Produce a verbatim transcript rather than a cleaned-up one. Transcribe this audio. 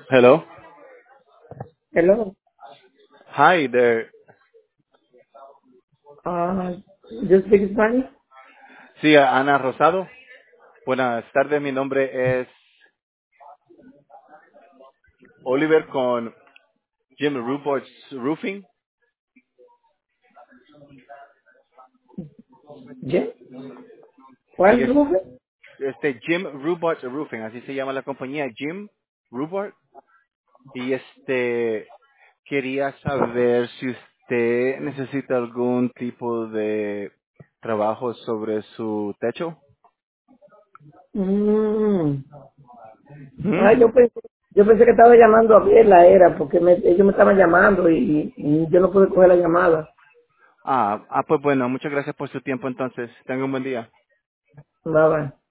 Hello. Hello. Hi there. Ah, yo speak Spanish. Sí, Ana Rosado. Buenas tardes, mi nombre es Oliver con Jim Robots Roofing. ¿Jim? Sí, ¿Cuál es Rubén? este Jim Robots Roofing, así se llama la compañía, Jim Robot. Y este quería saber si usted necesita algún tipo de trabajo sobre su techo. Mm. ¿Mm? Ah, yo pensé, yo pensé que estaba llamando a Biela, era, porque me, ellos me estaban llamando y, y yo no pude coger la llamada. Ah, ah, pues bueno, muchas gracias por su tiempo entonces. Tenga un buen día. Nada.